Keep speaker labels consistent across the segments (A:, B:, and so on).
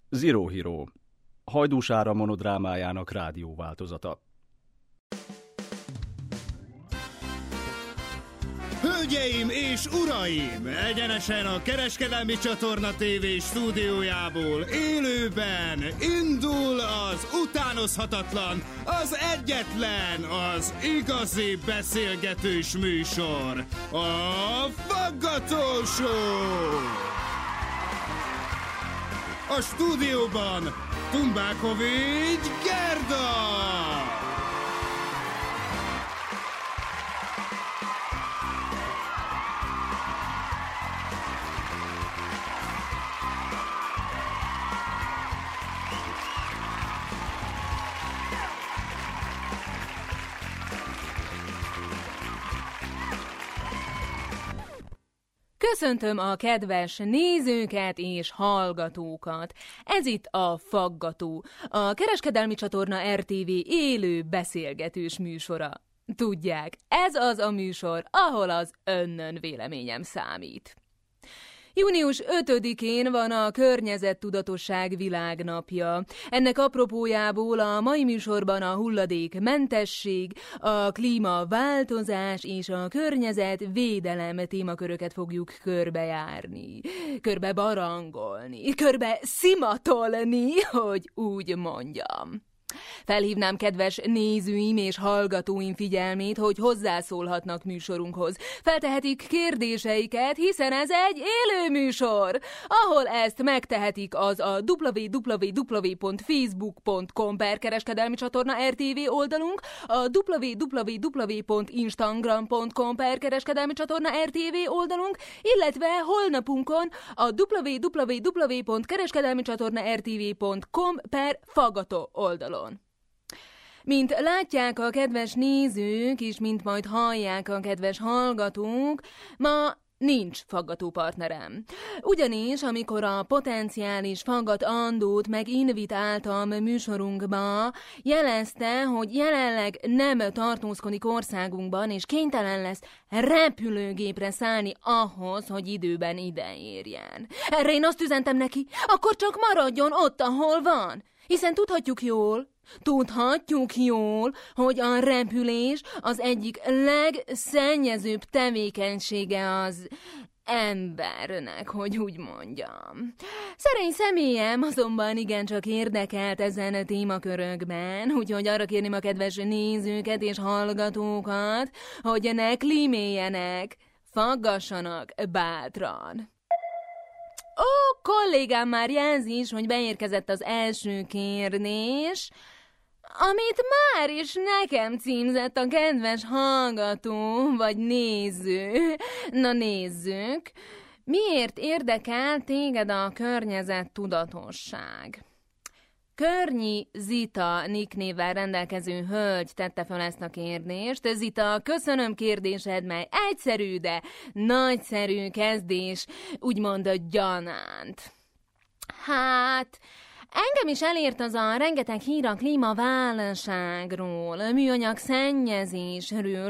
A: Zero Hero, Hajdús Ára monodrámájának rádióváltozata.
B: Hölgyeim és uraim! Egyenesen a Kereskedelmi Csatorna TV stúdiójából élőben indul az utánozhatatlan, az egyetlen, az igazi beszélgetős műsor, a Faggató Show! A stúdióban Tumbákovics Gerda!
C: Köszöntöm a kedves nézőket és hallgatókat. Ez itt a Faggató, a Kereskedelmi Csatorna RTV élő beszélgetős műsora. Tudják, ez az a műsor, ahol az önnön véleményem számít. Június 5-én van a Környezettudatosság világnapja. Ennek apropójából a mai műsorban a hulladékmentesség, a klímaváltozás és a környezetvédelem témaköröket fogjuk körbejárni, körbebarangolni, szimatolni, hogy úgy mondjam. Felhívnám kedves nézőim és hallgatóim figyelmét, hogy hozzászólhatnak műsorunkhoz. Feltehetik kérdéseiket, hiszen ez egy élő műsor. Ahol ezt megtehetik, az a www.facebook.com/kereskedelmi csatorna RTV oldalunk, a www.instagram.com/kereskedelmi csatorna RTV oldalunk, illetve holnapunkon a www.kereskedelmicsatorna.rtv.com/faggató oldalon. Mint látják a kedves nézők, és mint majd hallják a kedves hallgatók, ma nincs faggató partnerem. Ugyanis, amikor a potenciális faggatandót meginvitáltam műsorunkba, jelezte, hogy jelenleg nem tartózkodik országunkban, és kénytelen lesz repülőgépre szállni ahhoz, hogy időben ideérjen. Erre én azt üzentem neki, akkor csak maradjon ott, ahol van. Hiszen tudhatjuk jól, hogy a repülés az egyik legszennyezőbb tevékenysége az embernek, hogy úgy mondjam. Szerény személyem azonban igencsak érdekelt ezen a témakörökben, úgyhogy arra kérném a kedves nézőket és hallgatókat, hogy ne klíméljenek, faggassanak bátran. Ó, kollégám már jelzi is, hogy beérkezett az első kérdés, amit már is nekem címzett a kedves hallgató, vagy néző. Na nézzük, miért érdekel téged a környezettudatosság? Környi Zita nicknévvel rendelkező hölgy tette fel ezt a kérdést. Zita, köszönöm kérdésed, mely egyszerű, de nagyszerű kezdés, úgymond gyanánt. Hát, engem is elért az a rengeteg hír a klímaválságról, műanyag szennyezésről,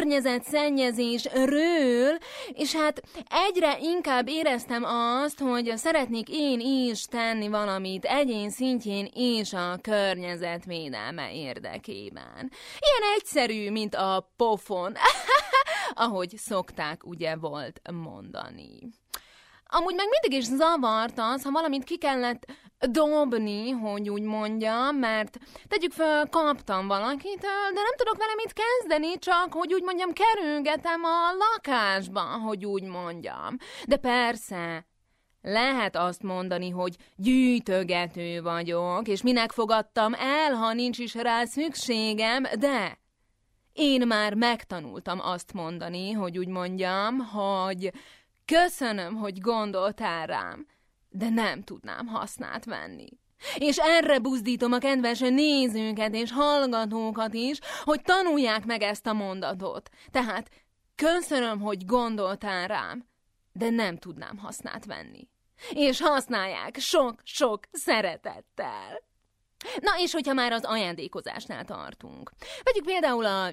C: környezetszennyezésről, és hát egyre inkább éreztem azt, hogy szeretnék én is tenni valamit egyén szintjén és a környezetvédelme érdekében. Ilyen egyszerű, mint a pofon, ahogy szokták ugye volt mondani. Amúgy meg mindig is zavart az, ha valamit ki kellett dobni, hogy úgy mondjam, mert tegyük föl, kaptam valakitől, de nem tudok vele mit kezdeni, csak, hogy úgy mondjam, kerülgetem a lakásban, hogy úgy mondjam. De persze, lehet azt mondani, hogy gyűjtögető vagyok, és minek fogadtam el, ha nincs is rá szükségem, de én már megtanultam azt mondani, hogy úgy mondjam, hogy köszönöm, hogy gondoltál rám, de nem tudnám hasznát venni. És erre buzdítom a kedves nézőket és hallgatókat is, hogy tanulják meg ezt a mondatot. Tehát köszönöm, hogy gondoltál rám, de nem tudnám hasznát venni. És használják sok-sok szeretettel. Na és hogyha már az ajándékozásnál tartunk. Vegyük például a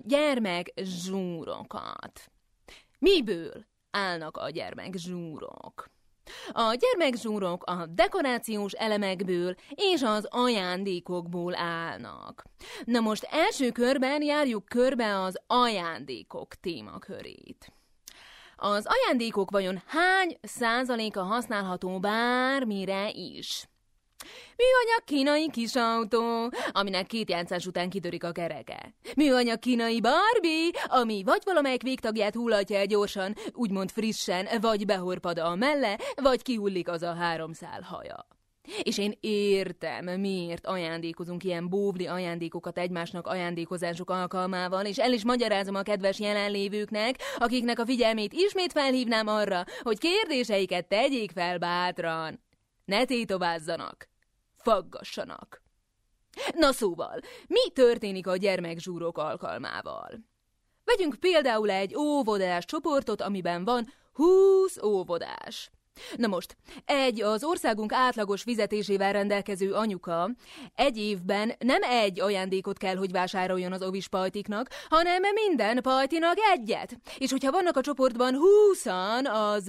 C: gyermekzsúrokat. Miből állnak a gyermekzsúrok? A gyermekzsúrok a dekorációs elemekből és az ajándékokból állnak. Na most első körben járjuk körbe az ajándékok témakörét. Az ajándékok vajon hány százaléka használható bármire is? Műanyag kínai kisautó, aminek 2 játszás után kitörik a kereke. Műanyag kínai Barbie, ami vagy valamelyik végtagját hullatja el gyorsan, úgymond frissen, vagy behorpad a melle, vagy kihullik az a 3 szál haja. És én értem, miért ajándékozunk ilyen bóvli ajándékokat egymásnak ajándékozások alkalmával, és el is magyarázom a kedves jelenlévőknek, akiknek a figyelmét ismét felhívnám arra, hogy kérdéseiket tegyék fel bátran. Ne tétovázzanak, faggassanak. Na szóval, mi történik a gyermekzsúrok alkalmával? Vegyünk például egy óvodás csoportot, amiben van 20 óvodás. Na most, egy az országunk átlagos fizetésével rendelkező anyuka egy évben nem egy ajándékot kell, hogy vásároljon az ovis pajtiknak, hanem minden pajtinak egyet. És hogyha vannak a csoportban 20-an, az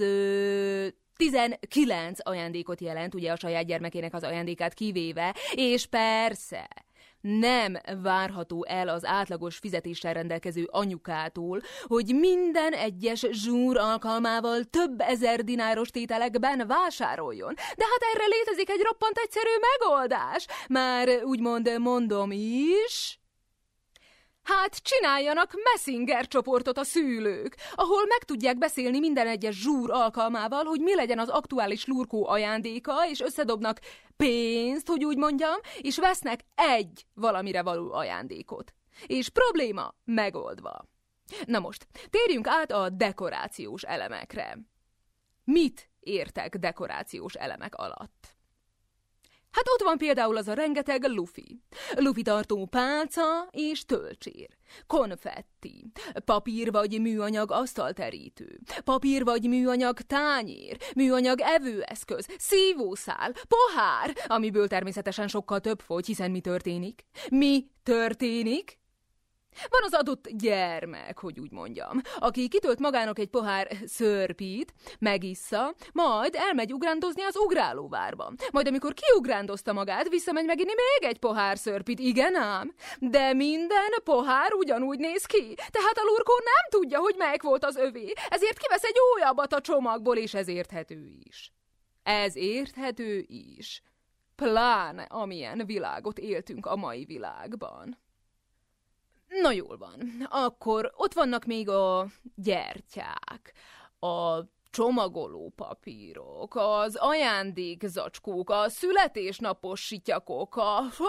C: 19 ajándékot jelent, ugye a saját gyermekének az ajándékát kivéve, és persze nem várható el az átlagos fizetéssel rendelkező anyukától, hogy minden egyes zsúr alkalmával több ezer dináros tételekben vásároljon. De hát erre létezik egy roppant egyszerű megoldás. Már úgymond mondom is... Hát csináljanak Messenger csoportot a szülők, ahol meg tudják beszélni minden egyes zsúr alkalmával, hogy mi legyen az aktuális lurkó ajándéka, és összedobnak pénzt, hogy úgy mondjam, és vesznek egy valamire való ajándékot. És probléma megoldva. Na most, térjünk át a dekorációs elemekre. Mit értek dekorációs elemek alatt? Hát ott van például az a rengeteg lufi. Lufitartó pálca és tölcsér. Konfetti. Papír vagy műanyag asztalterítő. Papír vagy műanyag tányér. Műanyag evőeszköz. Szívószál. Pohár. Amiből természetesen sokkal több fogy, hiszen mi történik? Mi történik? Van az adott gyermek, hogy úgy mondjam, aki kitölt magának egy pohár szörpít, megissza, majd elmegy ugrándozni az ugrálóvárba. Majd amikor kiugrándozta magát, visszamegy meginni még egy pohár szörpít, igen ám? De minden pohár ugyanúgy néz ki, tehát a lurkó nem tudja, hogy melyik volt az övé, ezért kivesz egy újabbat a csomagból, és ez érthető is. Ez érthető is. Pláne amilyen világot éltünk a mai világban. Na jól van, akkor ott vannak még a gyertyák, a csomagoló papírok, az ajándékzacskók, a születésnapos sityakok,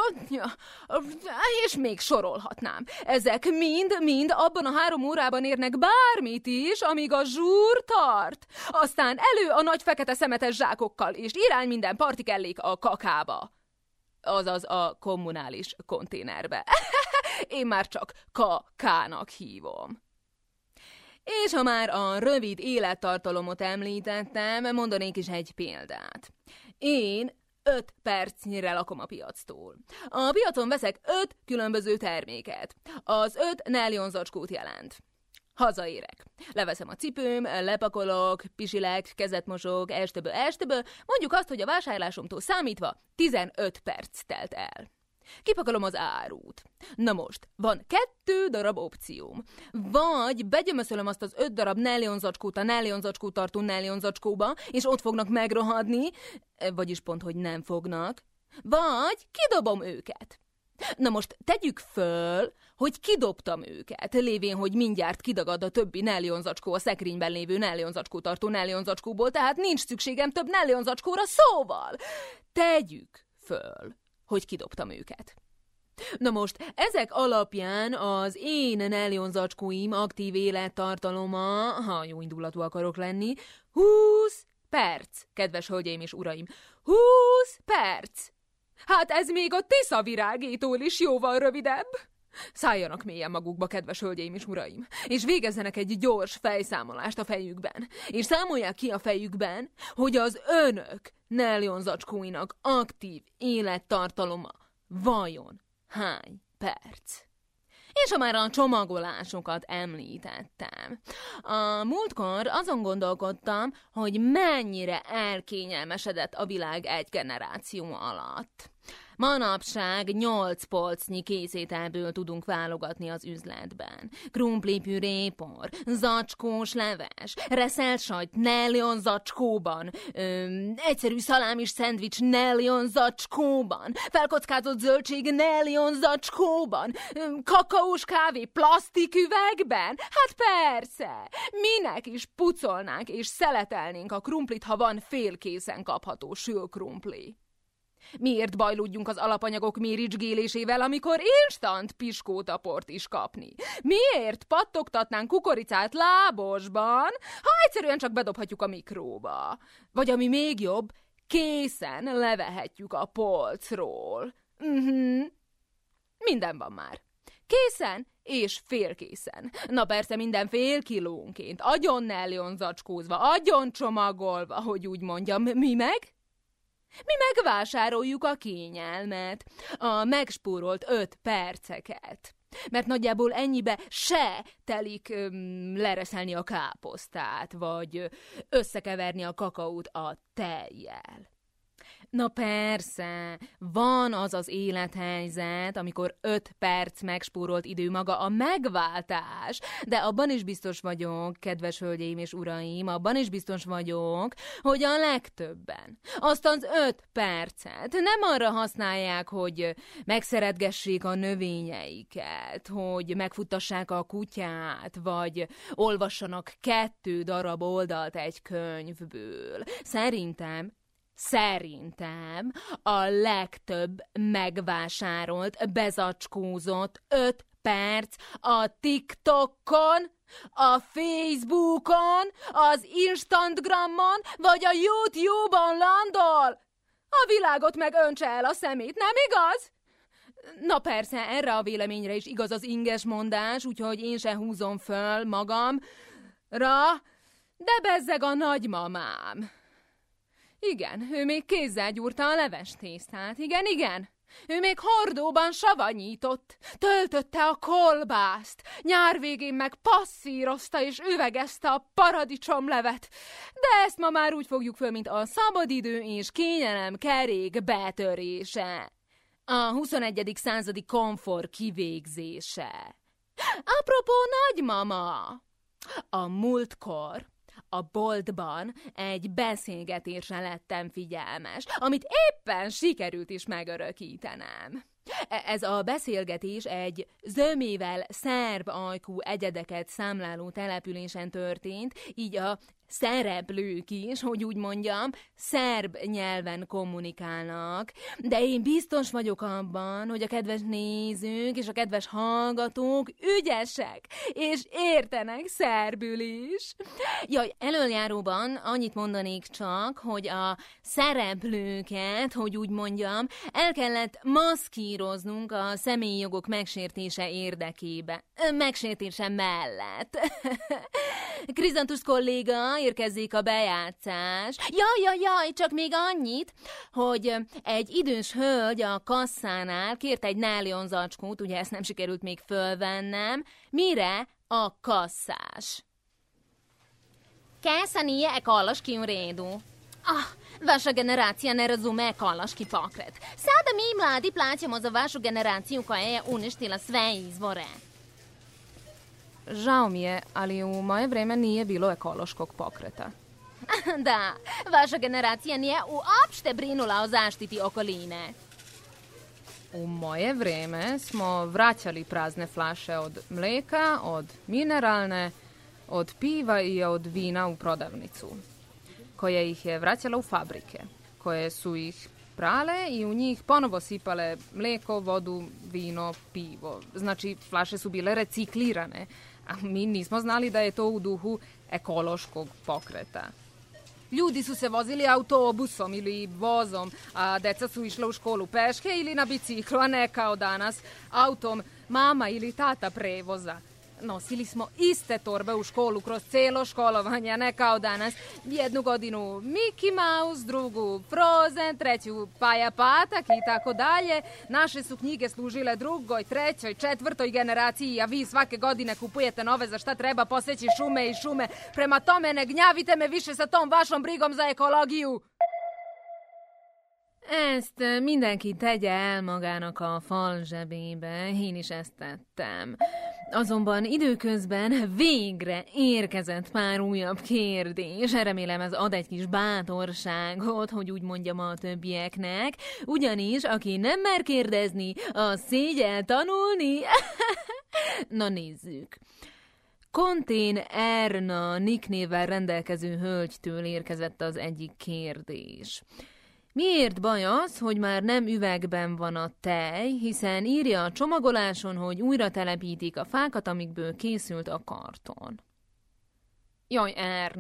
C: és még sorolhatnám. Ezek mind abban a 3 órában érnek bármit is, amíg a zsúr tart. Aztán elő a nagy fekete szemetes zsákokkal, és irány minden partikellék a kakába. Azaz a kommunális konténerbe. Én már csak KK-nak hívom. És ha már a rövid élettartalomot említettem, mondanék is egy példát. Én 5 percnyire lakom a piactól. A piacon veszek 5 különböző terméket. Az 5 nylon zacskót jelent. Hazaérek. Leveszem a cipőm, lepakolok, pisilek, kezet mosok, estöbö. Mondjuk azt, hogy a vásárlásomtól számítva 15 perc telt el. Kipakolom az árut. Na most, van 2 darab opcióm. Vagy begyömöszölöm azt az 5 darab nylonzacskót a nylonzacskót tartó nylonzacskóba, és ott fognak megrohadni, vagyis pont, hogy nem fognak. Vagy kidobom őket. Na most tegyük föl, hogy kidobtam őket, lévén, hogy mindjárt kidagad a többi nylonzacskó a szekrényben lévő nylonzacskó tartó nylonzacskóból, tehát nincs szükségem több nylonzacskóra, szóval tegyük föl, hogy kidobtam őket. Na most, ezek alapján az én nylonzacskóim aktív élettartaloma, ha jó indulatú akarok lenni, 20 perc, kedves hölgyeim és uraim, 20 perc! Hát ez még a Tiszavirágétól is jóval rövidebb. Szálljanak mélyen magukba, kedves hölgyeim és uraim, és végezzenek egy gyors fejszámolást a fejükben, és számolják ki a fejükben, hogy az önök nylonzacskóinak aktív élettartaloma vajon hány perc. És ha már a csomagolásokat említettem. A múltkor azon gondolkodtam, hogy mennyire elkényelmesedett a világ egy generáció alatt. Manapság 8 polcnyi készételből tudunk válogatni az üzletben. Krumpli pürépor, zacskós leves, reszelt sajt nellion zacskóban, egyszerű szalámis szendvics nellion zacskóban, felkockázott zöldség nellion zacskóban, kakaós kávé plasztiküvegben. Hát persze, minek is pucolnánk és szeletelnénk a krumplit, ha van félkészen kapható sülkrumpli. Miért bajlódjunk az alapanyagok méricsgélésével, amikor instant piskótaport is kapni? Miért pattogtatnánk kukoricát lábosban, ha egyszerűen csak bedobhatjuk a mikróba? Vagy ami még jobb, készen levehetjük a polcról. Minden van már. Készen és félkészen. Na persze minden fél kilónként, agyon nellion zacskózva, agyon csomagolva, hogy úgy mondjam. Mi megvásároljuk a kényelmet, a megspórolt 5 perceket, mert nagyjából ennyibe se telik lereszelni a káposztát, vagy összekeverni a kakaót a tejjel. Na persze, van az az élethelyzet, amikor 5 perc megspórolt idő maga a megváltás, de abban is biztos vagyok, kedves hölgyeim és uraim, abban is biztos vagyok, hogy a legtöbben azt az 5 percet nem arra használják, hogy megszeretgessék a növényeiket, hogy megfuttassák a kutyát, vagy olvassanak 2 darab oldalt egy könyvből. Szerintem a legtöbb megvásárolt, bezacskózott 5 perc a TikTokon, a Facebookon, az Instagramon vagy a YouTube-on landol. A világot meg öntse el a szemét, nem igaz? Na persze, erre a véleményre is igaz az inges mondás, úgyhogy én se húzom föl magamra, de bezzeg a nagymamám. Igen, ő még kézzel gyúrta a levestésztát, igen. Ő még hordóban savanyított, töltötte a kolbászt, nyár végén meg passzírozta és üvegezte a paradicsomlevet. De ezt ma már úgy fogjuk föl, mint a szabadidő és kényelem kerék betörése. A 21. századi komfort kivégzése. Apropó nagymama, a múltkor a boltban egy beszélgetésre lettem figyelmes, amit éppen sikerült is megörökítenem. Ez a beszélgetés egy zömével szerb ajkú egyedeket számláló településen történt, így a szereplők is, hogy úgy mondjam, szerb nyelven kommunikálnak, de én biztos vagyok abban, hogy a kedves nézők és a kedves hallgatók ügyesek, és értenek szerbül is. Jaj, elöljáróban annyit mondanék csak, hogy a szereplőket, hogy úgy mondjam, el kellett maszkíroznunk a személyi jogok megsértése érdekében. Megsértése mellett. Krizantusz kolléga, érkezzék a bejátszás. Jaj, csak még annyit, hogy egy idős hölgy a kasszánál kért egy nálion zacskót, ugye ezt nem sikerült még fölvennem, mire a kasszás. Kesa nije ekološki u redu. Vaša generacija ne razume ekološki pokret. Sada mi mladi plaćamo za vašu generaciju koja je uništila sve izvore. Žao mi je, ali u moje vreme nije bilo ekološkog pokreta. Da, vaša generacija nije uopšte brinula o zaštiti okoline. U moje vreme smo vraćali prazne flaše od mleka, od mineralne, od piva i od vina u prodavnicu, koja ih je vraćala u fabrike, koje su ih prale i u njih ponovo sipale mleko, vodu, vino, pivo. Znači, flaše su bile reciklirane, a mi nismo znali da je to u duhu ekološkog pokreta. Ljudi su se vozili autobusom ili vozom, a deca su išla u školu peške ili na biciklu, a ne kao danas autom mama ili tata prevoza.
D: nosili smo iste torbe u školu kroz cijelo školovanje, ne kao danas. Jednu godinu Mickey Mouse, drugu Frozen, treću Paja Patak i tako dalje. Naše su knjige služile drugoj, trećoj, četvrtoj generaciji, a vi svake godine kupujete nove za šta treba poseći šume i šume. Prema tome ne gnjavite me više sa tom vašom brigom za ekológiu.
C: Ezt mindenki tegye el magának a fal zsebébe, én is ezt tettem. Azonban időközben végre érkezett pár újabb kérdés. Remélem ez ad egy kis bátorságot, hogy úgy mondjam a többieknek. Ugyanis, aki nem mer kérdezni, az szégyel tanulni. Na nézzük. Kontén Erna nicknévvel rendelkező hölgytől érkezett az egyik kérdés. Miért baj az, hogy már nem üvegben van a tej, hiszen írja a csomagoláson, hogy újra telepítik a fákat, amikből készült a karton? Jaj,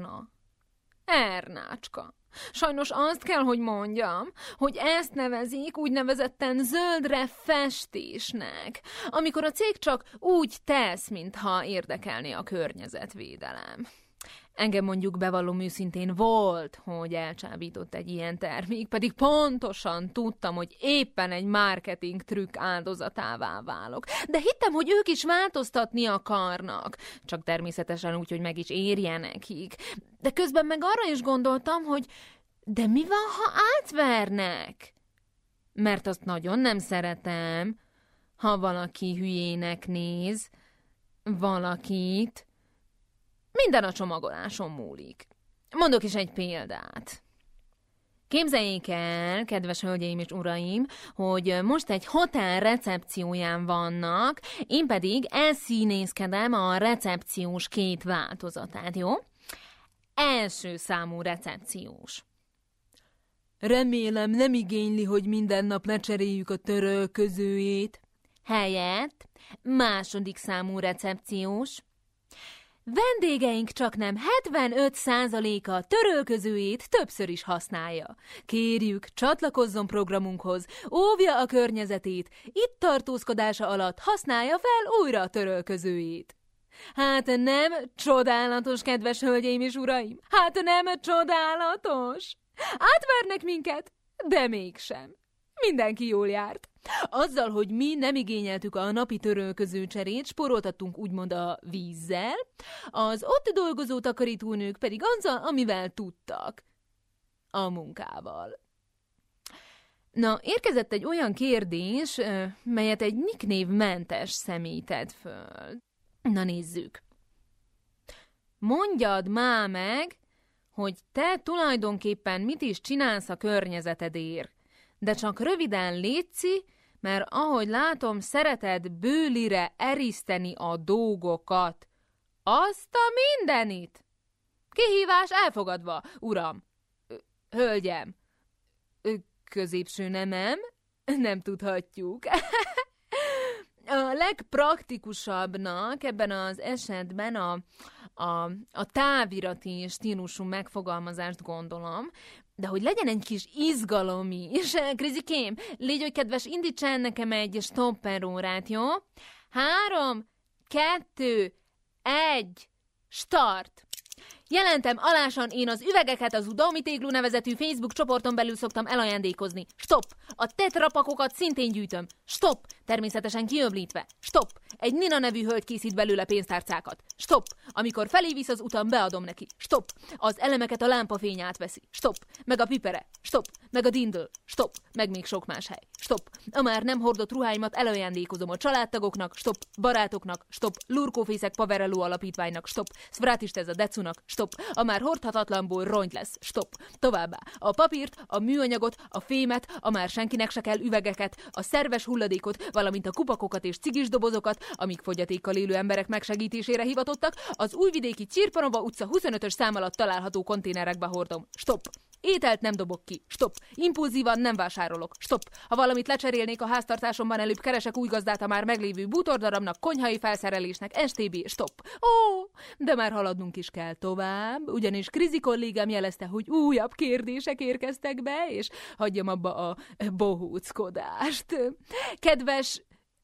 C: Ernácska. Sajnos azt kell, hogy mondjam, hogy ezt nevezik úgynevezetten zöldre festésnek, amikor a cég csak úgy tesz, mintha érdekelné a környezetvédelem. Engem mondjuk bevallom őszintén volt, hogy elcsábított egy ilyen termék, pedig pontosan tudtam, hogy éppen egy marketing trükk áldozatává válok. De hittem, hogy ők is változtatni akarnak, csak természetesen úgy, hogy meg is érje nekik. De közben meg arra is gondoltam, hogy de mi van, ha átvernek? Mert azt nagyon nem szeretem, ha valaki hülyének néz, valakit. Minden a csomagoláson múlik. Mondok is egy példát. Képzeljék el, kedves hölgyeim és uraim, hogy most egy hotel recepcióján vannak, én pedig elszínészkedem a recepciós 2 változatát, jó? Első számú recepciós. Remélem nem igényli, hogy minden nap lecseréljük a törölközőjét. Helyett második számú recepciós. Vendégeink csaknem 75%-a törölközőjét többször is használja. Kérjük, csatlakozzon programunkhoz, óvja a környezetét, itt tartózkodása alatt használja fel újra a törölközőjét. Hát nem csodálatos, kedves hölgyeim és uraim? Hát nem csodálatos? Átvernek minket, de mégsem. Mindenki jól járt. Azzal, hogy mi nem igényeltük a napi törölköző cserét, spóroltattunk úgymond a vízzel, az ott dolgozó takarítónők pedig azzal, amivel tudtak. A munkával. Na, érkezett egy olyan kérdés, melyet egy nicknévmentes személy tett föl. Na nézzük. Mondjad már meg, hogy te tulajdonképpen mit is csinálsz a környezetedért. De csak röviden létszi, mert ahogy látom, szereted bőlire eriszteni a dolgokat. Azt a mindenit! Kihívás elfogadva, uram. Hölgyem. Középső nemem? Nem tudhatjuk. A legpraktikusabbnak ebben az esetben a távirati stílusú megfogalmazást gondolom, de hogy legyen egy kis izgalom is. Krizikém, légy oly kedves, indíts el nekem egy stopperórát, jó? 3, 2, 1, start! Jelentem alásan, én az üvegeket az Udalmi Téglú nevezetű Facebook csoporton belül szoktam elajándékozni. Stop! A tetrapakokat szintén gyűjtöm. Stop! Természetesen kiöblítve. Stop! Egy Nina nevű hölgy készít belőle pénztárcákat. Stop! Amikor felé visz az utam, beadom neki. Stop! Az elemeket a lámpafény átveszi. Stop! Meg a pipere. Stop! Meg a dindle. Stop! Meg még sok más hely. Stop! A már nem hordott ruháimat elajándékozom a családtagoknak. Stop! Barátoknak. Stop! Lurkófészek Paverello alapítványnak. Stop! Szvrátistez a Decunak. Stop! A már hordhatatlanból rongy lesz. Stop! Továbbá a papírt, a műanyagot, a fémet, a már senkinek se kell üvegeket, a szerves hulladékot, valamint a kupakokat és cigis dobozokat, amik fogyatékkal élő emberek megsegítésére hivatottak, az újvidéki Csirpanova utca 25-ös szám alatt található konténerekbe hordom. Stop! Ételt nem dobok ki. Stop! Impulzívan nem vásárolok. Stop! Ha valamit lecserélnék a háztartásomban, előbb keresek új gazdát a már meglévő bútordarabnak, konyhai felszerelésnek, STB. Stop! Ó, de már haladnunk is kell tovább, ugyanis Krizi kollégám jelezte, hogy újabb kérdések érkeztek be, és hagyjam abba a bohóckodást. Kedves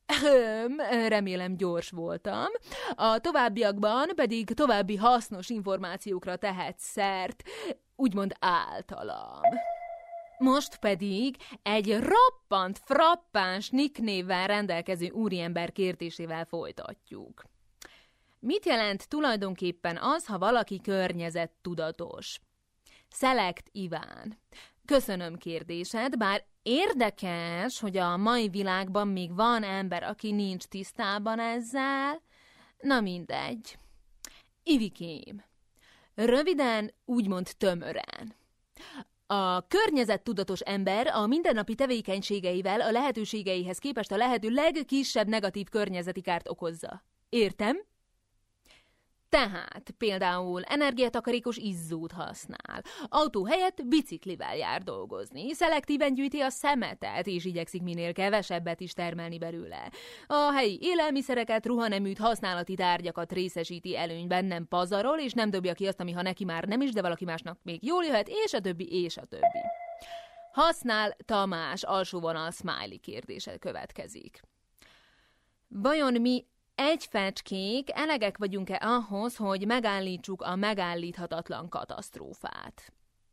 C: Remélem gyors voltam. A továbbiakban pedig további hasznos információkra tehet szert, úgymond általam. Most pedig egy roppant, frappáns nicknévvel rendelkező úriember kérdésével folytatjuk. Mit jelent tulajdonképpen az, ha valaki környezettudatos? Select Iván. Köszönöm kérdésed, bár érdekes, hogy a mai világban még van ember, aki nincs tisztában ezzel. Na mindegy. Ivikém. Röviden, úgymond tömören. A környezettudatos ember a mindennapi tevékenységeivel a lehetőségeihez képest a lehető legkisebb negatív környezeti kárt okozza. Értem? Tehát például energiatakarékos izzót használ, autó helyett biciklivel jár dolgozni, szelektíven gyűjti a szemetet, és igyekszik minél kevesebbet is termelni belőle. A helyi élelmiszereket, ruhaneműt, használati tárgyakat részesíti előnyben, nem pazarol, és nem dobja ki azt, ami ha neki már nem is, de valaki másnak még jól jöhet, és a többi, és a többi. Használ Tamás alsóvonal smiley kérdése következik. Vajon mi egyfecskék elegek vagyunk-e ahhoz, hogy megállítsuk a megállíthatatlan katasztrófát?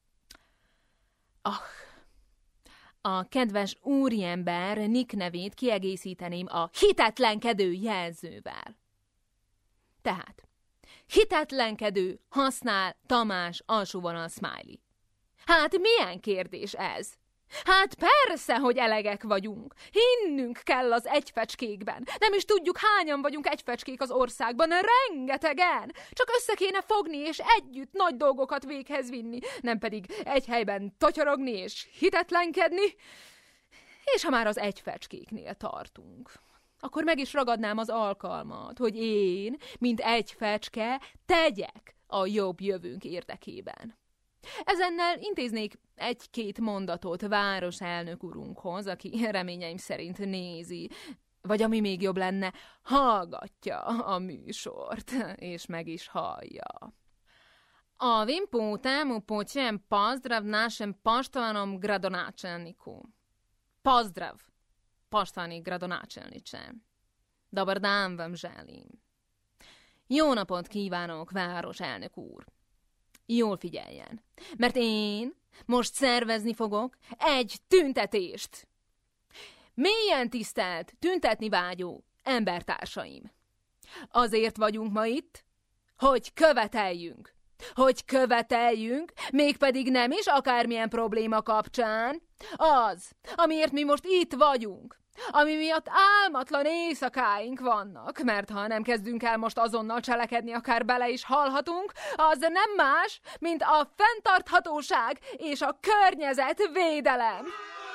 C: A kedves úriember nick nevét kiegészíteném a hitetlenkedő jelzővel. Tehát, hitetlenkedő, használ Tamás alsóvonal smiley. Hát milyen kérdés ez? Hát persze, hogy elegek vagyunk. Hinnünk kell az egyfecskékben. Nem is tudjuk, hányan vagyunk egyfecskék az országban. Rengetegen. Csak össze kéne fogni, és együtt nagy dolgokat véghez vinni. Nem pedig egy helyben totyorogni és hitetlenkedni. És ha már az egyfecskéknél tartunk, akkor meg is ragadnám az alkalmat, hogy én, mint egyfecske, tegyek a jobb jövőnk érdekében. Ezennel intéznék egy-két mondatot városelnök urunkhoz, aki reményeim szerint nézi, vagy ami még jobb lenne, hallgatja a műsort, és meg is hallja. Ovim putem upućujem pozdrav našem poštovanom gradonačelniku. Pozdrav, poštovani gradonačelniče. Dobar dan vam želim. Jó napot kívánok, városelnök úr! Jól figyeljen, mert én most szervezni fogok egy tüntetést. Mélyen tisztelt, tüntetni vágyó embertársaim. Azért vagyunk ma itt, hogy követeljünk, mégpedig nem is akármilyen probléma kapcsán. Az, amiért mi most itt vagyunk, ami miatt álmatlan éjszakáink vannak, mert ha nem kezdünk el most azonnal cselekedni, akár bele is halhatunk, az nem más, mint a fenntarthatóság és a környezetvédelem.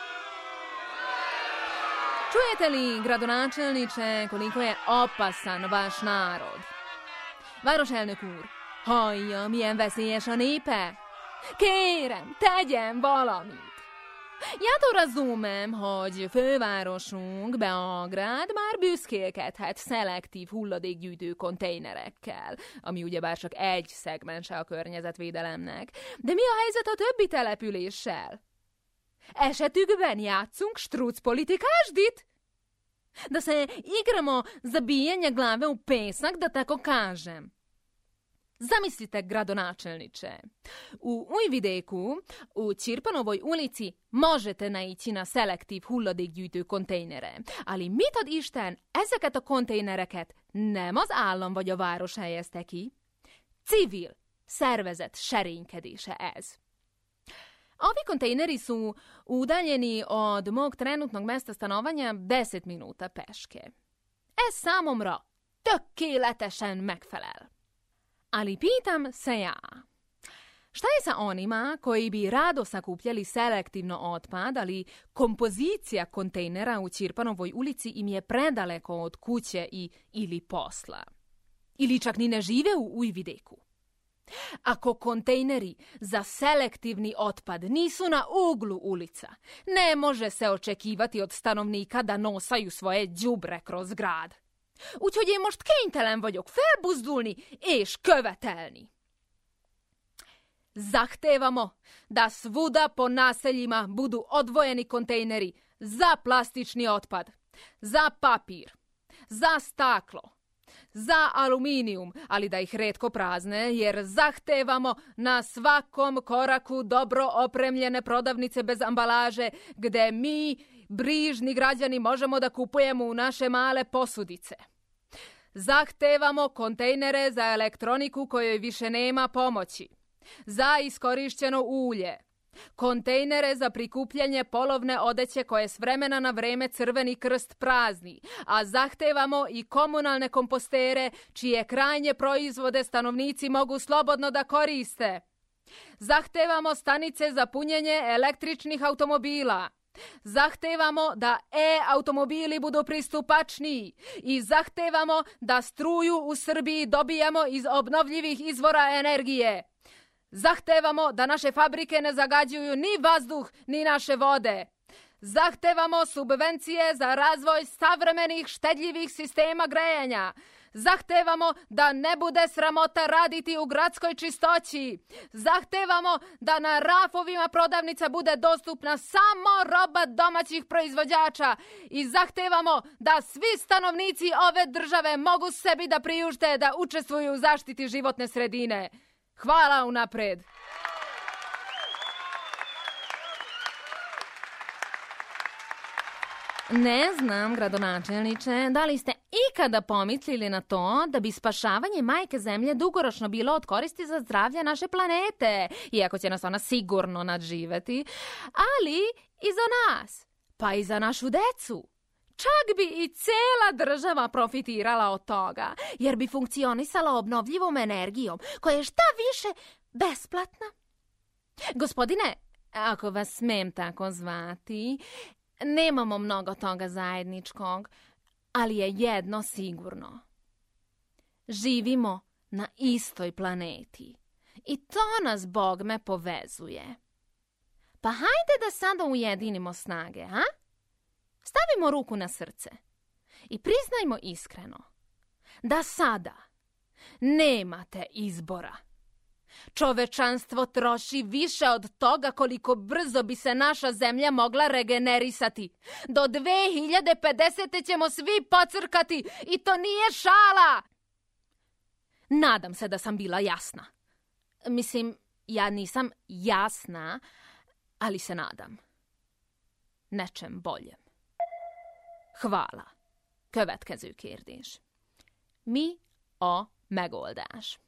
C: Čujete li, gradonačelniče, koliko je opasan vaš národ? Városelnök úr, hallja, milyen veszélyes a népe? Kérem, tegyen valamit! Ja to razumem, hogy fővárosunk, Beográd már büszkélkedhet szelektív hulladékgyűjtő konténerekkel, ami ugyebár csak egy szegmense a környezetvédelemnek. De mi a helyzet a többi településsel? Esetükben játszunk strucpolitikásdit? Da se igramo zabijanja glave u pesak, da tako kažem. Zamislite, gradonačelniče, u Újvidéku, u Čirpanovoj ulici možete naići na szelektív hulladékgyűjtő konténere. Ali mit ad Isten, ezeket a konténereket nem az állam vagy a város helyezte ki? Civil, szervezet serénykedése ez. Ovi kontejneri su udaljeni od mog trenutnog mesta stanovanja 10 minuta peške. Ez számomra tökéletesen megfelel. Ali pitam se ja, šta je sa onima koji bi rado sakupljali selektivno otpad, ali kompozicija kontejnera u Čirpanovoj ulici im je predaleko od kuće ili posla? Ili čak ni ne žive u Újvidéku? Ako kontejneri za selektivni otpad nisu na uglu ulica, ne može se očekivati od stanovnika da nosaju svoje đubre kroz grad. Úgyhogy én most kénytelen vagyok felbuzdulni és követelni. Zahtevamo da svuda po naseljima budu odvojeni kontejneri za plastični otpad.
D: za papir, za staklo, za aluminijum, ali da ih retko prazne, jer zahtevamo na svakom koraku dobro opremljene prodavnice bez ambalaže, gde mi, brižni građani, možemo da kupujemo u naše male posudice. Zahtevamo kontejnere za elektroniku kojoj više nema pomoći, za iskorišćeno ulje, kontejnere za prikupljanje polovne odeće koje s vremena na vreme Crveni krst prazni, a zahtevamo i komunalne kompostere čije krajnje proizvode stanovnici mogu slobodno da koriste. Zahtevamo stanice za punjenje električnih automobila. Zahtevamo da automobili budu pristupačniji i zahtevamo da struju u Srbiji dobijamo iz obnovljivih izvora energije. Zahtevamo da naše fabrike ne zagađuju ni vazduh, ni naše vode. Zahtevamo subvencije za razvoj savremenih štedljivih sistema grejanja. Zahtevamo da ne bude sramota raditi u gradskoj čistoći. Zahtevamo da na rafovima prodavnica bude dostupna samo roba domaćih proizvođača. I zahtevamo da svi stanovnici ove države mogu sebi da priušte da učestvuju u zaštiti životne sredine. Hvala unapred.
C: Ne znam, gradonačelniče, da li ste ikada pomislili na to da bi spašavanje majke zemlje dugoročno bilo od koristi za zdravlje naše planete, iako će nas ona sigurno nadživeti, ali i za nas, pa i za našu decu. Čak bi i cela država profitirala od toga, jer bi funkcionisala obnovljivom energijom, koja je šta više besplatna. Gospodine, ako vas smem tako zvati, nemamo mnogo toga zajedničkog, ali je jedno sigurno. Živimo na istoj planeti i to nas bogme povezuje. Pa hajde da sada ujedinimo snage, a? Stavimo ruku na srce i priznajmo iskreno da sada nemate izbora. Čovečanstvo troši više od toga koliko brzo bi se naša zemlja mogla regenerisati. Do 2050. ćemo svi pocrkati i to nije šala. Nadam se da sam bila jasna. Mislim, ja nisam jasna, ali se nadam nečem boljem. Hvala. Következő kérdés. Mi a megoldás?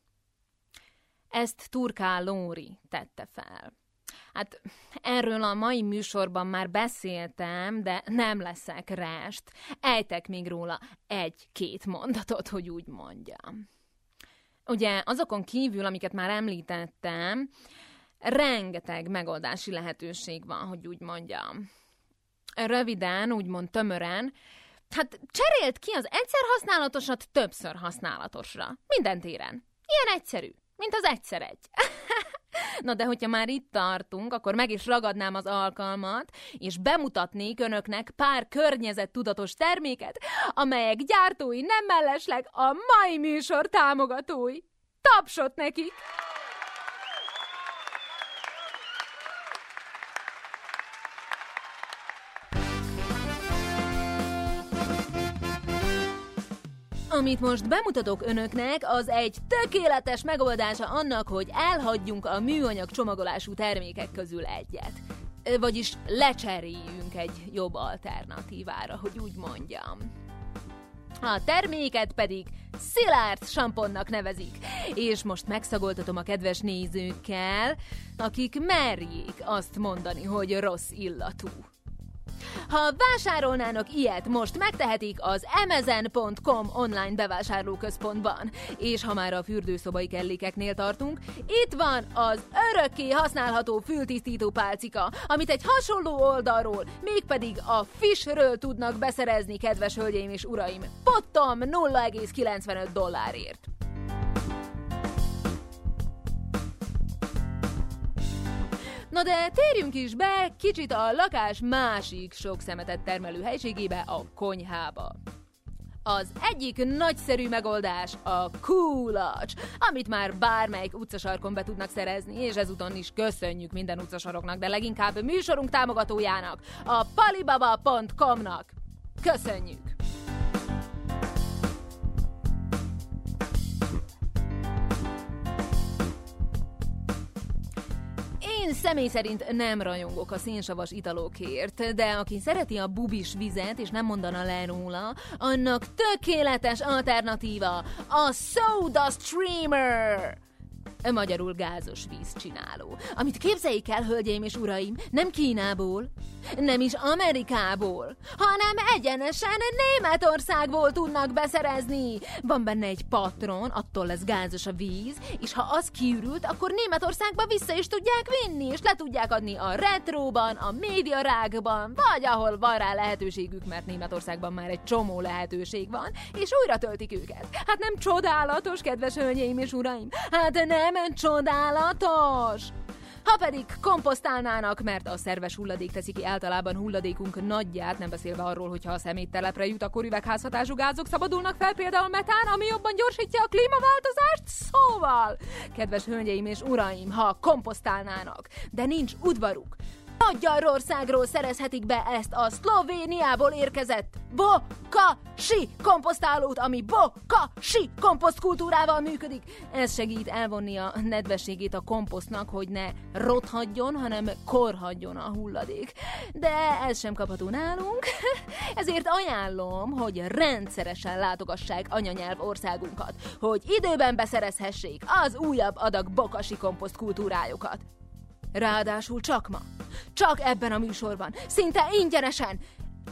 C: Ezt Turkál Lóri tette fel. Hát erről a mai műsorban már beszéltem, de nem leszek rest. Ejtek még róla egy-két mondatot, hogy úgy mondjam. Ugye azokon kívül, amiket már említettem, rengeteg megoldási lehetőség van, hogy úgy mondjam. Röviden, úgymond tömören, hát cserélt ki az egyszer használatosat többször használatosra. Minden téren. Ilyen egyszerű, mint az egyszer egy. Na de hogyha már itt tartunk, akkor meg is ragadnám az alkalmat, és bemutatnék önöknek pár környezettudatos terméket, amelyek gyártói nem mellesleg a mai műsor támogatói. Tapsot nekik! Amit most bemutatok önöknek, az egy tökéletes megoldása annak, hogy elhagyjunk a műanyag csomagolású termékek közül egyet. Vagyis lecseréljünk egy jobb alternatívára, hogy úgy mondjam. A terméket pedig Szilárd samponnak nevezik, és most megszagoltatom a kedves nézőkkel, akik merjék azt mondani, hogy rossz illatú. Ha vásárolnának ilyet, most megtehetik az Amazon.com online bevásárlóközpontban. És ha már a fürdőszobai kellékeknél tartunk, itt van az örökké használható fültisztító pálcika, amit egy hasonló oldalról, mégpedig a Fishről tudnak beszerezni, kedves hölgyeim és uraim, pottom $0,95. Na de térjünk is be kicsit a lakás másik sok szemetet termelő helységébe, a konyhába. Az egyik nagyszerű megoldás a kulacs, amit már bármelyik utcasarkon be tudnak szerezni, és ezúton is köszönjük minden utcasaroknak, de leginkább műsorunk támogatójának, a palibaba.com-nak.
D: Köszönjük! Én személy szerint nem rajongok a szénsavas italokért, de aki szereti a bubis vizet és nem mondana le róla, annak tökéletes alternatíva a Soda Streamer! Magyarul gázos vízcsináló. Amit képzeljék el, hölgyeim és uraim, nem Kínából, nem is Amerikából, hanem egyenesen Németországból tudnak beszerezni. Van benne egy patron, attól lesz gázos a víz, és ha az kiürült, akkor Németországba vissza is tudják vinni, és le tudják adni a Retróban, a Mediarákban, vagy ahol van rá lehetőségük, mert Németországban már egy csomó lehetőség van, és újra töltik őket. Hát nem csodálatos, kedves hölgyeim és uraim? Hát nem csodálatos! Ha pedig komposztálnának, mert a szerves hulladék teszi ki általában hulladékunk nagyját, nem beszélve arról, hogyha a szeméttelepre jut, akkor üvegházhatású gázok szabadulnak fel, például metán, ami jobban gyorsítja a klímaváltozást. Szóval, kedves hölgyeim és uraim, ha komposztálnának, de nincs udvaruk, Magyarországról szerezhetik be ezt a Szlovéniából érkezett Bokashi komposztálót, ami Bokashi komposztkultúrával működik. Ez segít elvonni a nedvességét a komposztnak, hogy ne rothadjon, hanem korhadjon a hulladék. De ez sem kapható nálunk, ezért ajánlom, hogy rendszeresen látogassák anyanyelv országunkat, hogy időben beszerezhessék az újabb adag Bokashi komposztkultúrájukat. Ráadásul csak ebben a műsorban, szinte ingyenesen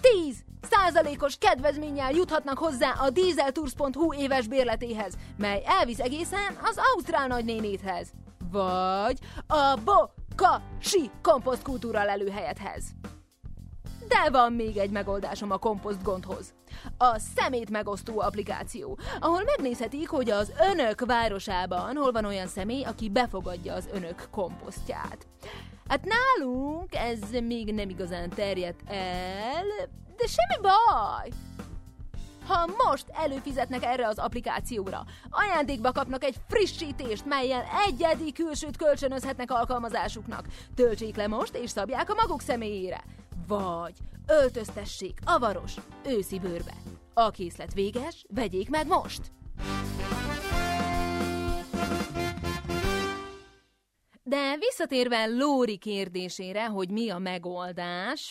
D: 10%-os kedvezménnyel juthatnak hozzá a dieseltours.hu éves bérletéhez, mely elvisz egészen az ausztrál nagynénéthez, vagy a Bokashi komposztkultúra lelőhelyethez. De van még egy megoldásom a komposztgondhoz. A szemét megosztó applikáció, ahol megnézhetik, hogy az önök városában hol van olyan személy, aki befogadja az önök komposztját. Hát nálunk ez még nem igazán terjedt el, de semmi baj! Ha most előfizetnek erre az applikációra, ajándékba kapnak egy frissítést, mellyel egyedi külsőt kölcsönözhetnek alkalmazásuknak. Töltsék le most és szabják a maguk személyére. Vagy öltöztessék a varos őszi bőrbe. A készlet véges, vegyék meg most! De visszatérve Lóri kérdésére, hogy mi a megoldás,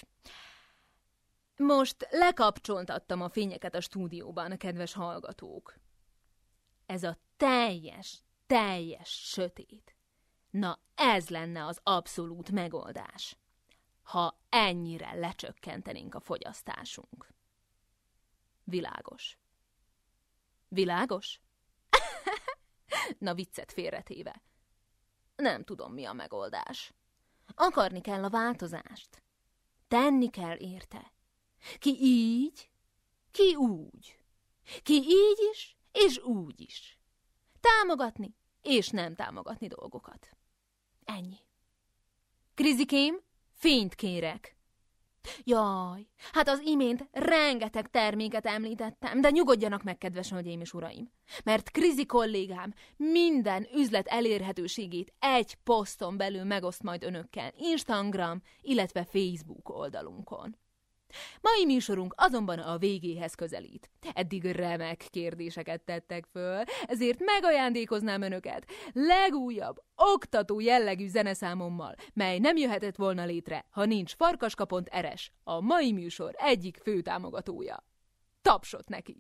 D: most lekapcsoltattam a fényeket a stúdióban, kedves hallgatók. Ez a teljes sötét. Na, ez lenne az abszolút megoldás, ha ennyire lecsökkentenénk a fogyasztásunk. Világos? Világos? Na, viccet félretéve. Nem tudom, mi a megoldás. Akarni kell a változást. Tenni kell érte. Ki így, ki úgy. Ki így is, és úgy is. Támogatni, és nem támogatni dolgokat. Ennyi. Krizikém, fényt kérek. Jaj, hát az imént rengeteg terméket említettem, de nyugodjanak meg, kedves hölgyeim és uraim, mert Krizi kollégám minden üzlet elérhetőségét egy poszton belül megoszt majd önökkel Instagram, illetve Facebook oldalunkon. Mai műsorunk azonban a végéhez közelít. Eddig remek kérdéseket tettek föl, ezért megajándékoznám önöket legújabb, oktató jellegű zeneszámommal, mely nem jöhetett volna létre, ha nincs Farkaska.rs, a mai műsor egyik főtámogatója. Tapsot neki!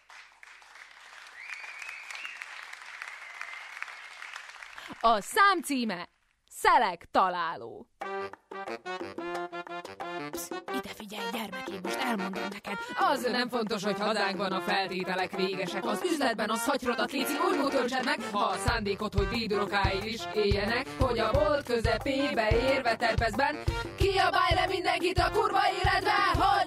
D: A szám címe Szelek találó. Psz, ide figyelj, gyermekém, most elmondom neked. Az nem fontos, hogy hazánkban a feltételek végesek. Az üzletben a szatyrodat léci úgy töltsed meg, ha a szándékod, hogy dédurokáid is éljenek, hogy a bolt közepébe érve terpezben kiabálj le mindenkit a kurva életbe, hogy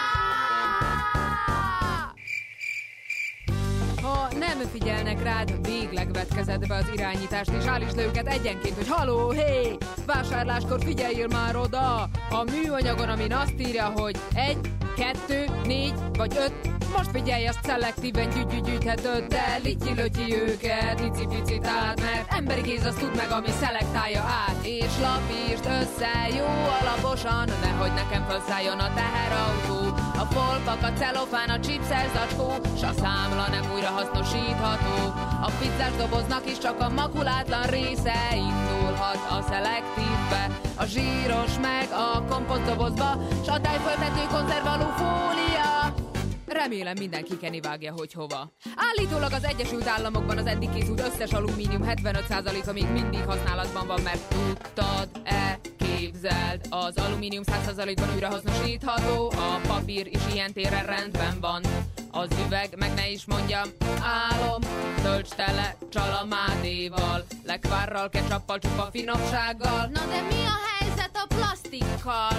D: ha nem figyelnek rád, végleg vetkezed be az irányítást, és állítsd le őket egyenként, hogy haló, hé, vásárláskor figyeljél már oda a műanyagon, amin azt írja, hogy 1, 2, 4 vagy 5. Most figyelj, azt szelektíven gyűjtheted, de lityi-lötyi őket, licipicit át, mert emberi kéz azt tud meg, ami szelektálja át. És lapítsd össze jó alaposan, nehogy nekem felszálljon a teherautó. A folk Elfak a celofán, a chipszer zacskó, s a számla nem újra hasznosítható. A pizzás doboznak is csak a makulátlan része indulhat a szelektívbe. A zsíros meg a komposztdobozba, s a tejföltető konzervaló fólia. Remélem mindenki kenivágja, hogy hova. Állítólag az Egyesült Államokban az eddig készült összes alumínium 75%-a még mindig használatban van, mert tudtad-e, képzeld, az alumínium 100%-ban újrahasznosítható, a papír is ilyen téren rendben van. Az üveg, meg ne is mondjam, álom, tölts tele csalamádéval, lekvárral, ketchuppal, csupa finomsággal. Na de mi a helyzet a plastikkal?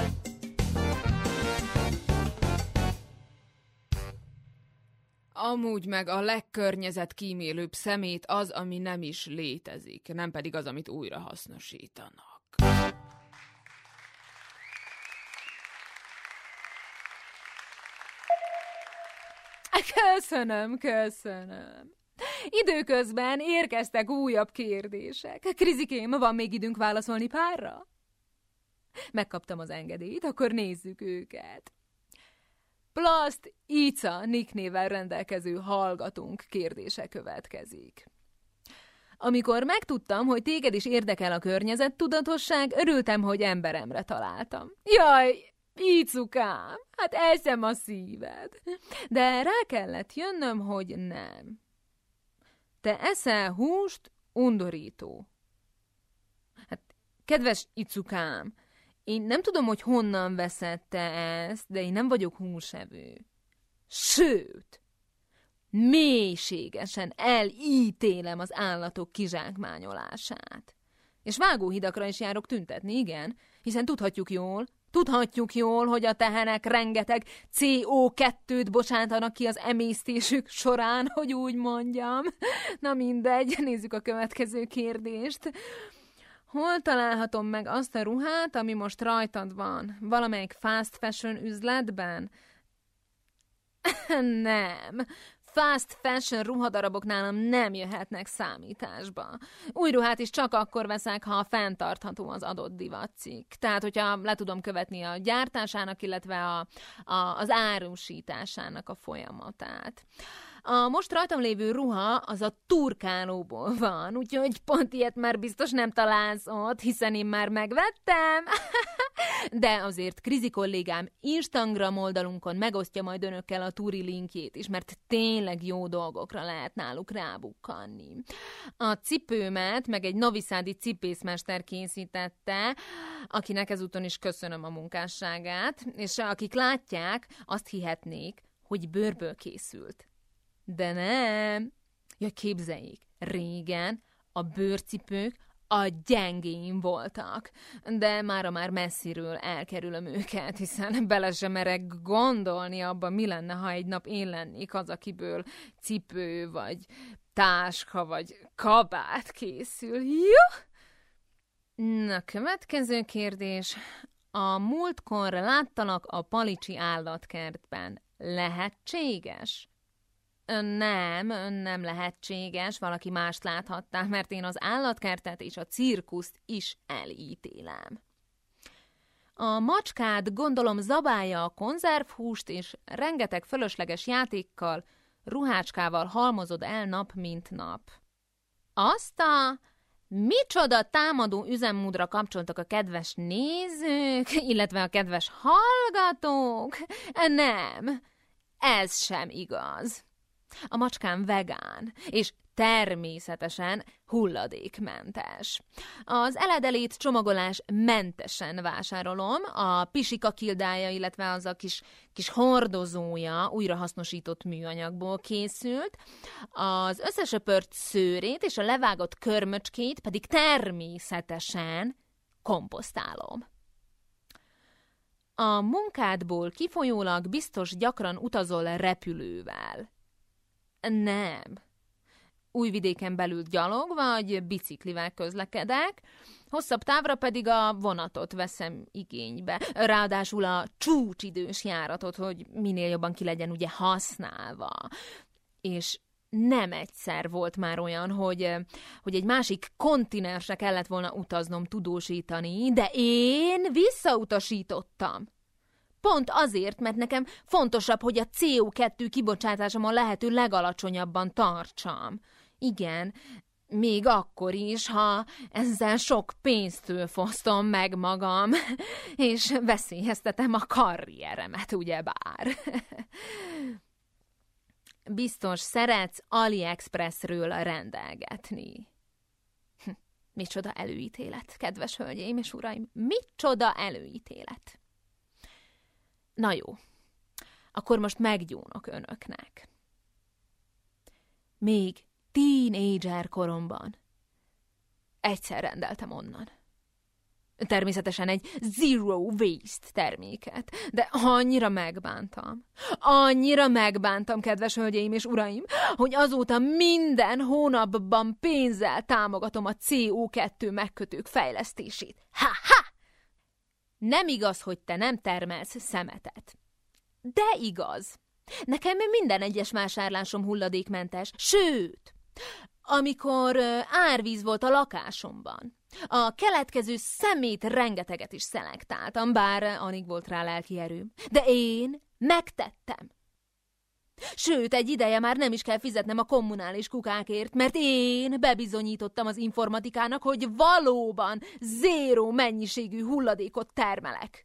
D: Amúgy meg a legkörnyezetkímélőbb szemét az, ami nem is létezik, nem pedig az, amit újra hasznosítanak. Köszönöm. Időközben érkeztek újabb kérdések. Krizikém, van még időnk válaszolni párra? Megkaptam az engedélyt, akkor nézzük őket. Plaszt Ica nicknével rendelkező hallgatónk kérdése következik. Amikor megtudtam, hogy téged is érdekel a környezettudatosság, örültem, hogy emberemre találtam. Jaj, Icukám, hát eszem a szíved. De rá kellett jönnöm, hogy nem. Te eszel húst, undorító. Hát, kedves Icukám, én nem tudom, hogy honnan veszed te ezt, de én nem vagyok húsevő. Sőt, mélységesen elítélem az állatok kizsákmányolását. És vágóhidakra is járok tüntetni, igen, hiszen tudhatjuk jól, hogy a tehenek rengeteg CO2-t bocsátanak ki az emésztésük során, hogy úgy mondjam. Na mindegy, nézzük a következő kérdést. Hol találhatom meg azt a ruhát, ami most rajtad van? Valamelyik fast fashion üzletben? Nem. Fast fashion ruhadarabok nálam nem jöhetnek számításba. Új ruhát is csak akkor veszek, ha fenntartható az adott divatcikk. Tehát, hogyha le tudom követni a gyártásának, illetve az árusításának a folyamatát. A most rajtam lévő ruha az a turkálóból van, úgyhogy pont ilyet már biztos nem találsz ott, hiszen én már megvettem. De azért Krizi kollégám Instagram oldalunkon megosztja majd önökkel a turi linkjét is, mert tényleg jó dolgokra lehet náluk rábukkanni. A cipőmet meg egy noviszádi cipészmester készítette, akinek ezúton is köszönöm a munkásságát, és akik látják, azt hihetnék, hogy bőrből készült. De nem. Ja, képzeljék, régen a bőrcipők a gyengéim voltak, de mára már messziről elkerülöm őket, hiszen bele sem merek gondolni abba, mi lenne, ha egy nap én lennék az, akiből cipő, vagy táska, vagy kabát készül. Jó! Na, következő kérdés. A múltkor láttalak a Palicsi állatkertben. Lehetséges? Nem lehetséges, valaki mást láthattál, mert én az állatkertet és a cirkuszt is elítélem. A macskád gondolom zabálja a konzervhúst, és rengeteg fölösleges játékkal, ruhácskával halmozod el nap, mint nap. Azt a micsoda támadó üzemmódra kapcsoltak a kedves nézők, illetve a kedves hallgatók? Nem, ez sem igaz. A macskám vegán, és természetesen hulladékmentes. Az eledelét csomagolás mentesen vásárolom, a pisika kildája, illetve az a kis hordozója újrahasznosított műanyagból készült, az összesöpört szőrét és a levágott körmöcskét pedig természetesen komposztálom. A munkádból kifolyólag biztos gyakran utazol repülővel. Nem. Újvidéken belül gyalog vagy biciklivel közlekedek, hosszabb távra pedig a vonatot veszem igénybe. Ráadásul a csúcsidős járatot, hogy minél jobban ki legyen ugye használva. És nem egyszer volt már olyan, hogy egy másik kontinensre kellett volna utaznom tudósítani, de én visszautasítottam.
C: Pont azért, mert nekem fontosabb, hogy a CO2 kibocsátásom a lehető legalacsonyabban tartsam. Igen, még akkor is, ha ezzel sok pénztől fosztom meg magam, és veszélyeztetem a karrieremet, ugyebár. Biztos szeretsz AliExpressről rendelgetni. Micsoda előítélet, kedves hölgyeim és uraim, micsoda előítélet. Na jó, akkor most meggyónok önöknek. Még tínédzser koromban egyszer rendeltem onnan. Természetesen egy zero waste terméket, de annyira megbántam, kedves hölgyeim és uraim, hogy azóta minden hónapban pénzzel támogatom a CO2 megkötők fejlesztését. Ha! Nem igaz, hogy te nem termelsz szemetet. De igaz. Nekem minden egyes vásárlásom hulladékmentes, sőt, amikor árvíz volt a lakásomban, a keletkező szemét rengeteget is szelektáltam, bár alig volt rá lelki erőm. De én megtettem. Sőt, egy ideje már nem is kell fizetnem a kommunális kukákért, mert én bebizonyítottam az informatikának, hogy valóban zéró mennyiségű hulladékot termelek.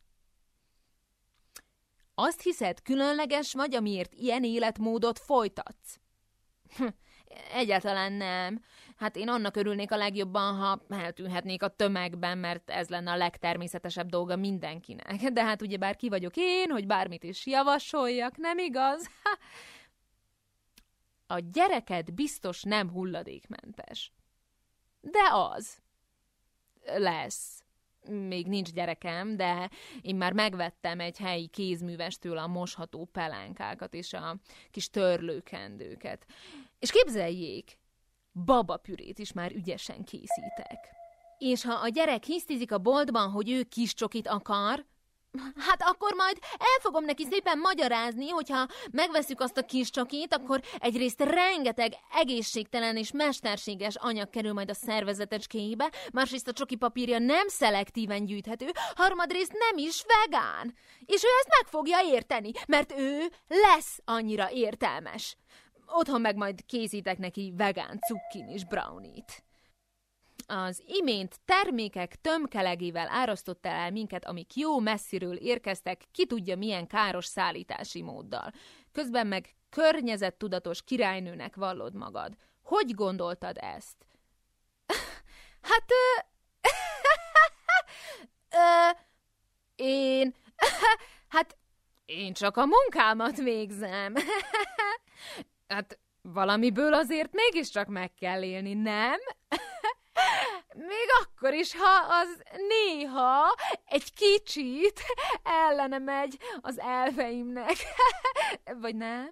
C: Azt hiszed, különleges vagy, amiért ilyen életmódot folytatsz? Egyáltalán nem. Hát én annak örülnék a legjobban, ha eltűnhetnék a tömegben, mert ez lenne a legtermészetesebb dolga mindenkinek. De hát ugyebár ki vagyok én, hogy bármit is javasoljak, nem igaz? A gyereked biztos nem hulladékmentes. De az. Lesz. Még nincs gyerekem, de én már megvettem egy helyi kézművestől a mosható pelánkákat és a kis törlőkendőket. És képzeljék, babapürét is már ügyesen készítek. És ha a gyerek hisztizik a boltban, hogy ő kis csokit akar, hát akkor majd el fogom neki szépen magyarázni, hogyha megveszük azt a kis csokit, akkor egyrészt rengeteg egészségtelen és mesterséges anyag kerül majd a szervezetecskéjébe, másrészt a csoki papírja nem szelektíven gyűjthető, harmadrészt nem is vegán. És ő ezt meg fogja érteni, mert ő lesz annyira értelmes. Otthon meg majd készítek neki vegán cukkinis brownie-t. Az imént termékek tömkelegével árasztottál el minket, amik jó messziről érkeztek, ki tudja milyen káros szállítási móddal. Közben meg környezettudatos királynőnek vallod magad. Hogy gondoltad ezt? Hát... én csak a munkámat végzem. Hát valamiből azért mégiscsak meg kell élni, nem? Még akkor is, ha az néha egy kicsit ellene megy az elveimnek. Vagy nem?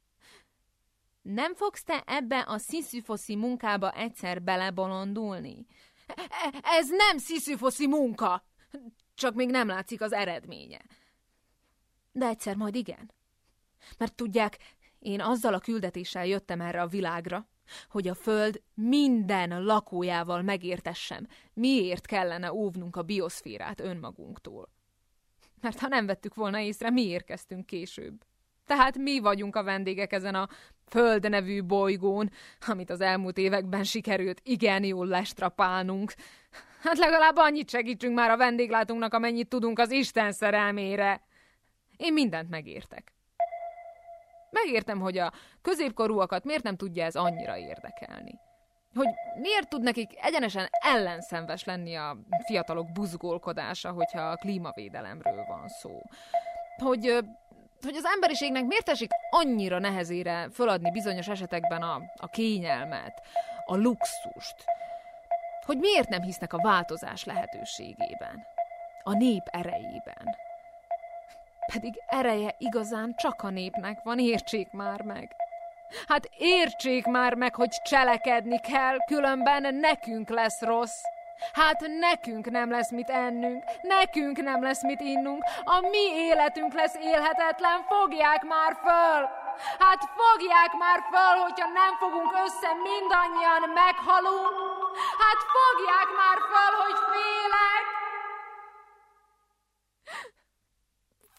C: Nem fogsz te ebbe a sziszifoszi munkába egyszer belebolondulni? Ez nem sziszifoszi munka! Csak még nem látszik az eredménye. De egyszer majd igen. Mert tudják, én azzal a küldetéssel jöttem erre a világra, hogy a Föld minden lakójával megértessem, miért kellene óvnunk a bioszférát önmagunktól. Mert ha nem vettük volna észre, mi érkeztünk később. Tehát mi vagyunk a vendégek ezen a Föld nevű bolygón, amit az elmúlt években sikerült igen jól lestrapálnunk. Hát legalább annyit segítsünk már a vendéglátónknak, amennyit tudunk az Isten szerelmére. Én mindent megértek. Megértem, hogy a középkorúakat miért nem tudja ez annyira érdekelni. Hogy miért tud nekik egyenesen ellenszenves lenni a fiatalok buzgolkodása, hogyha a klímavédelemről van szó. Hogy az emberiségnek miért esik annyira nehezére föladni bizonyos esetekben a kényelmet, a luxust. Hogy miért nem hisznek a változás lehetőségében, a nép erejében. Pedig ereje igazán csak a népnek van, értsék már meg. Hát értsék már meg, hogy cselekedni kell, különben nekünk lesz rossz. Hát nekünk nem lesz mit ennünk, nekünk nem lesz mit innunk, a mi életünk lesz élhetetlen, fogják már föl! Hát fogják már föl, hogyha nem fogunk össze, mindannyian meghalunk! Hát fogják már föl, hogy félek!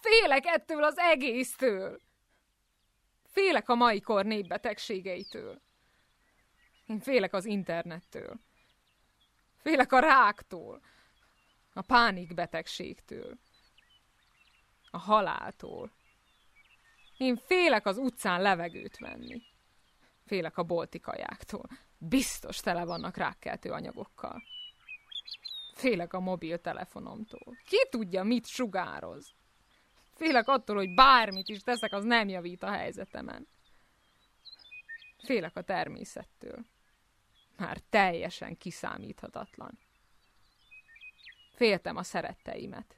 D: félek ettől az egésztől. Félek a mai kor népbetegségeitől. Én félek az internettől. Félek a ráktól. A pánikbetegségtől. A haláltól. Én félek az utcán levegőt venni. Félek a bolti kajáktól. Biztos tele vannak rákkeltő anyagokkal. Félek a mobiltelefonomtól. Ki tudja, mit sugároz? Félek attól, hogy bármit is teszek, az nem javít a helyzetemen. Félek a természettől. Már teljesen kiszámíthatatlan. Féltem a szeretteimet.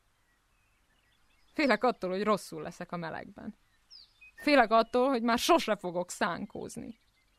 D: Félek attól, hogy rosszul leszek a melegben. Félek attól, hogy már sose fogok szánkózni.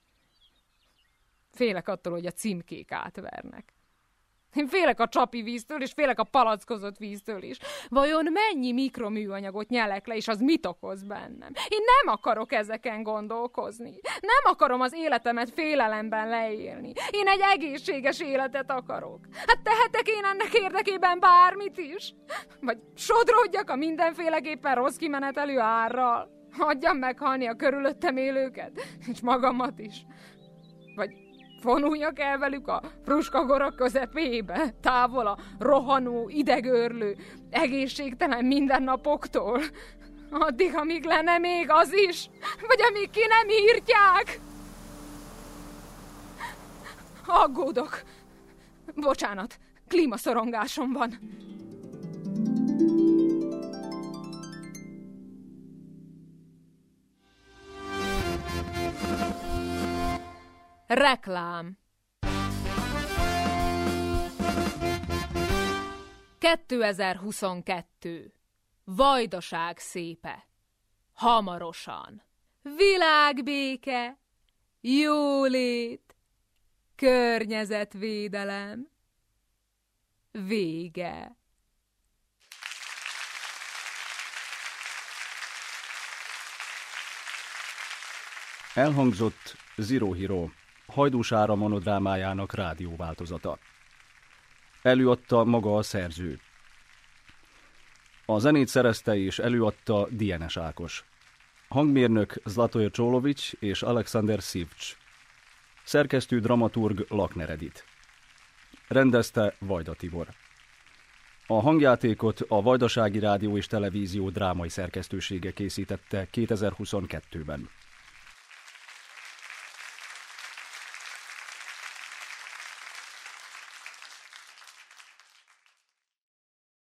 D: Félek attól, hogy a címkék átvernek. Én félek a csapi víztől, és félek a palackozott víztől is. Vajon mennyi mikroműanyagot nyelek le, és az mit okoz bennem? Én nem akarok ezeken gondolkozni. Nem akarom az életemet félelemben leélni. Én egy egészséges életet akarok. Hát tehetek én ennek érdekében bármit is? Vagy sodródjak a mindenféleképpen rossz kimenetelű árral? Hagyjam meghalni a körülöttem élőket, és magamat is? Vagy vonuljak el velük a fruskagora közepébe, távol a rohanó, idegőrlő, egészségtelen mindennapoktól? Addig, amíg lenne még az is, vagy amíg ki nem írtják? Aggódok. Bocsánat, klímaszorongásom van. Reklám. 2022. Vajdaság szépe. Hamarosan. Világbéke. Jólét. Környezetvédelem. Vége.
A: Elhangzott Zero Hero, Hajdús Ára monodrámájának rádióváltozata. Előadta maga a szerző. A zenét szerezte és előadta Dienes Ákos. Hangmérnök Zlatoy Csolovics és Alexander Szivcs. Szerkesztő dramaturg Lakner Edith. Rendezte Vajda Tibor. A hangjátékot a Vajdasági Rádió és Televízió drámai szerkesztősége készítette 2022-ben.